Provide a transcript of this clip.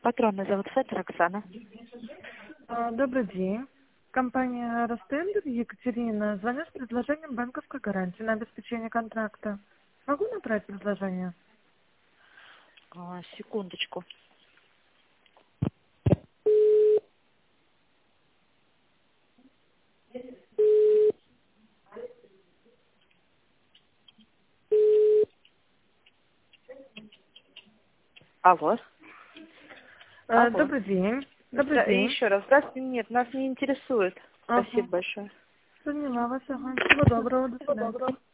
Патронный зовут Феттер Оксана. Добрый день. Компания Ростендер, Екатерина. Звоню с предложением банковской гарантии на обеспечение контракта. Могу направить предложение? Секундочку. Алло. Алло. Добрый день. Добрый И день. еще раз. Здравствуйте. Нет, нас не интересует. Ага. Спасибо большое. Поняла вас. Ага. Всего доброго. До свидания.